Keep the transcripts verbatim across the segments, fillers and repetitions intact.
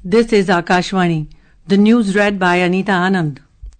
This is Akashvani. The news read by Anita Anand.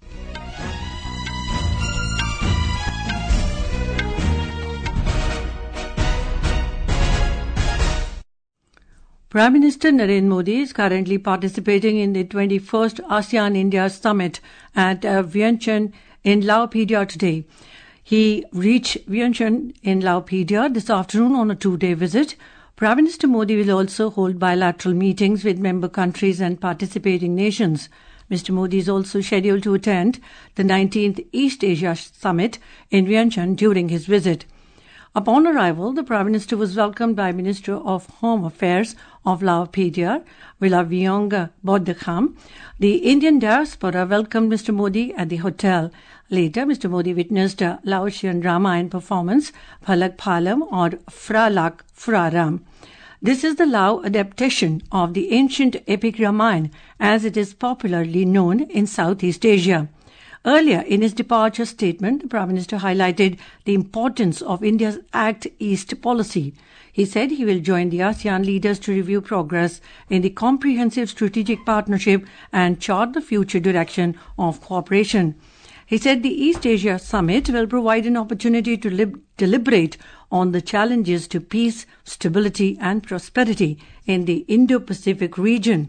Prime Minister Narendra Modi is currently participating in the twenty-first ASEAN-India Summit at uh, Vientiane in Laopedia today. He reached Vientiane in Laopedia this afternoon on a two-day visit. Prime Minister Modi will also hold bilateral meetings with member countries and participating nations. Mister Modi is also scheduled to attend the nineteenth East Asia Summit in Vientiane during his visit. Upon arrival, the Prime Minister was welcomed by Minister of Home Affairs of Laopedia, Vilaviong Bodkham. The Indian diaspora welcomed Mister Modi at the hotel. Later, Mister Modi witnessed a Laotian Ramayan performance, Phalak Phalam or Fralak Fraram. This is the Lao adaptation of the ancient epic Ramayana, as it is popularly known in Southeast Asia. Earlier, in his departure statement, the Prime Minister highlighted the importance of India's Act East policy. He said he will join the ASEAN leaders to review progress in the comprehensive strategic partnership and chart the future direction of cooperation. He said the East Asia Summit will provide an opportunity to lib- deliberate on the challenges to peace, stability and prosperity in the Indo-Pacific region.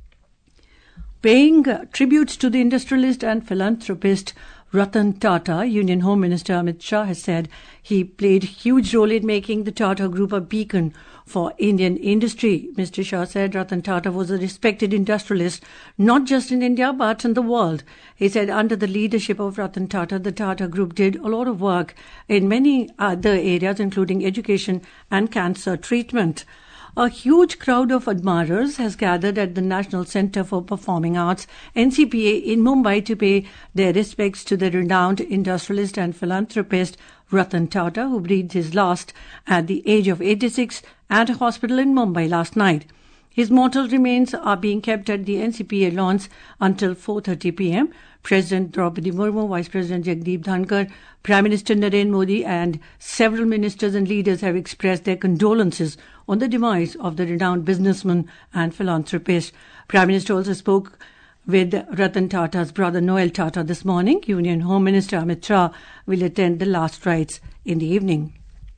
Paying uh, tributes to the industrialist and philanthropist Ratan Tata, Union Home Minister Amit Shah has said he played a huge role in making the Tata Group a beacon for Indian industry. Mister Shah said Ratan Tata was a respected industrialist, not just in India but in the world. He said under the leadership of Ratan Tata, the Tata Group did a lot of work in many other areas, including education and cancer treatment. A huge crowd of admirers has gathered at the National Centre for Performing Arts, N C P A, in Mumbai to pay their respects to the renowned industrialist and philanthropist Ratan Tata, who breathed his last at the age of eighty-six at a hospital in Mumbai last night. His mortal remains are being kept at the N C P A lawns until four thirty p.m. President Draupadi Murmu, Vice President Jagdeep Dhankar, Prime Minister Narendra Modi and several ministers and leaders have expressed their condolences on the demise of the renowned businessman and philanthropist. Prime Minister also spoke with Ratan Tata's brother Noel Tata this morning. Union Home Minister Amit Shah will attend the last rites in the evening.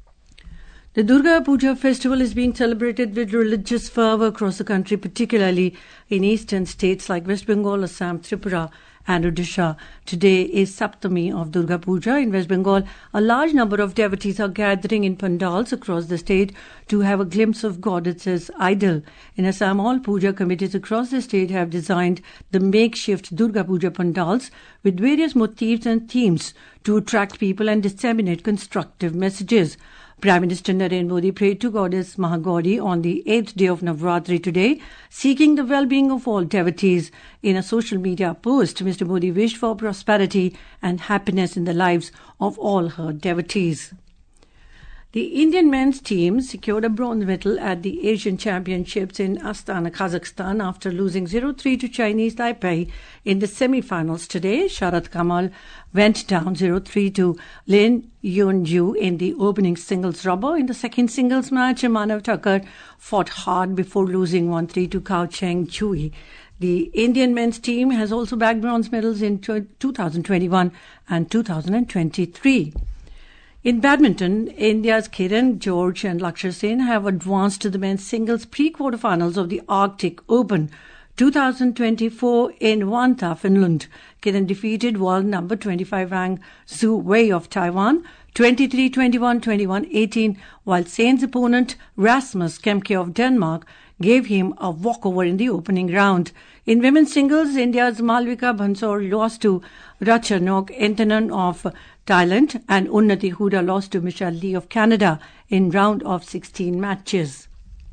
The Durga Puja festival is being celebrated with religious fervour across the country, particularly in eastern states like West Bengal, Assam, Tripura and Odisha. Today is Saptami of Durga Puja. In West Bengal, a large number of devotees are gathering in pandals across the state to have a glimpse of goddess's idol. In Assam, all puja committees across the state have designed the makeshift Durga Puja pandals with various motifs and themes to attract people and disseminate constructive messages. Prime Minister Narendra Modi prayed to Goddess Mahagauri on the eighth day of Navratri today, seeking the well-being of all devotees. In a social media post, Mister Modi wished for prosperity and happiness in the lives of all her devotees. The Indian men's team secured a bronze medal at the Asian Championships in Astana, Kazakhstan after losing zero three to Chinese Taipei in the semi-finals today. Sharat Kamal went down zero three to Lin Yunju in the opening singles rubber. In the second singles match, Manav Thakur fought hard before losing one three to Kao Cheng Chui. The Indian men's team has also bagged bronze medals in two thousand twenty-one and two thousand twenty-three. In badminton, India's Kiran George and Lakshya Sen have advanced to the men's singles pre-quarterfinals of the Arctic Open twenty twenty-four in Vantaa, Finland. Kiran defeated world number twenty-five ranked Zhu Wei of Taiwan twenty-three twenty-one, twenty-one eighteen, while Sen's opponent Rasmus Kemke of Denmark gave him a walkover in the opening round. In women's singles, India's Malvika Bansal lost to Ratchanok Entanan of Thailand and Unnati Huda lost to Michelle Lee of Canada in round of sixteen matches.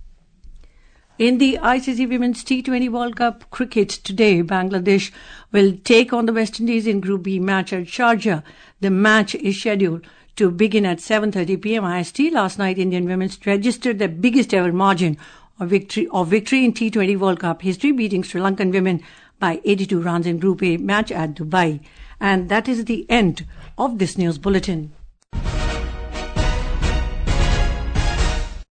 In the I C C Women's T twenty World Cup cricket today, Bangladesh will take on the West Indies in Group B match at Sharjah. The match is scheduled to begin at seven thirty p.m. I S T. Last night, Indian women registered their biggest ever margin of victory, of victory in T twenty World Cup history, beating Sri Lankan women by eighty-two runs in Group A match at Dubai. And that is the end of this news bulletin.